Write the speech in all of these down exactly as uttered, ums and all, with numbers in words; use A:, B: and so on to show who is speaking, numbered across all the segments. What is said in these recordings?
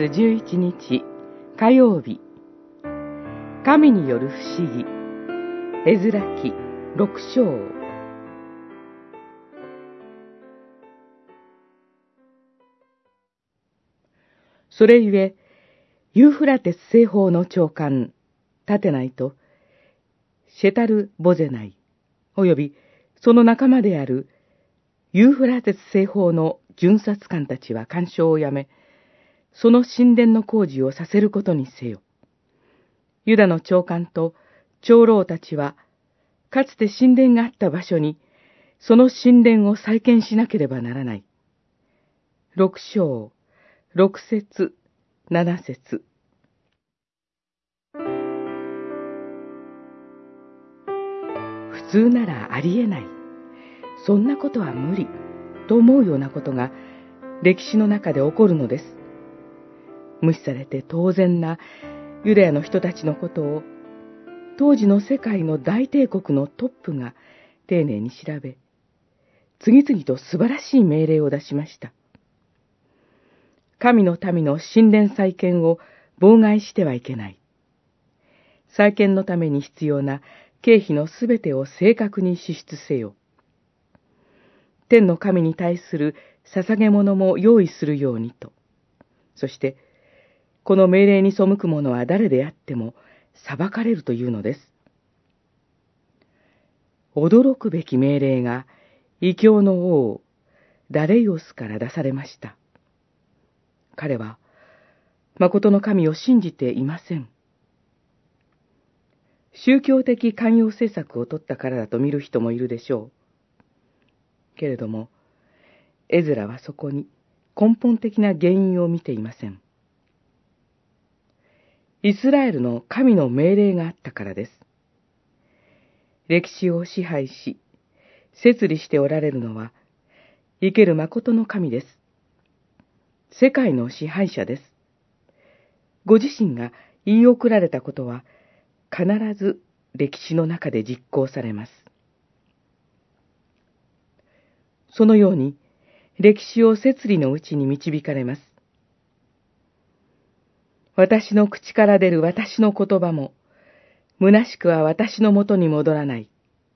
A: つじゅういちにち火曜日、神による不思議、エズラ記六章。それゆえ、ユーフラテス西方の長官、タテナイと、シェタル・ボゼナイ、およびその仲間であるユーフラテス西方の巡察官たちは干渉をやめ、その神殿の工事をさせることにせよ。ユダの長官と長老たちは、かつて神殿があった場所に、その神殿を再建しなければならない。六章、六節、七節。普通ならありえない。そんなことは無理。と思うようなことが歴史の中で起こるのです。無視されて当然なユダヤの人たちのことを、当時の世界の大帝国のトップが丁寧に調べ、次々と素晴らしい命令を出しました。神の民の神殿再建を妨害してはいけない。再建のために必要な経費のすべてを正確に支出せよ。天の神に対する捧げ物も用意するようにと。そして、この命令に背く者は誰であっても裁かれるというのです。驚くべき命令が異教の王、ダレイオスから出されました。彼は、誠の神を信じていません。宗教的寛容政策を取ったからだと見る人もいるでしょう。けれども、エズラはそこに根本的な原因を見ていません。イスラエルの神の命令があったからです。歴史を支配し、摂理しておられるのは、生ける誠の神です。世界の支配者です。ご自身が言い送られたことは、必ず歴史の中で実行されます。そのように、歴史を摂理のうちに導かれます。私の口から出る私の言葉も、虚しくは私のもとに戻らない。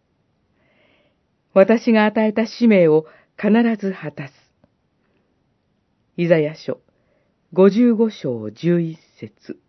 A: 私が与えた使命を必ず果たす。イザヤ書ごじゅうご章じゅういち節。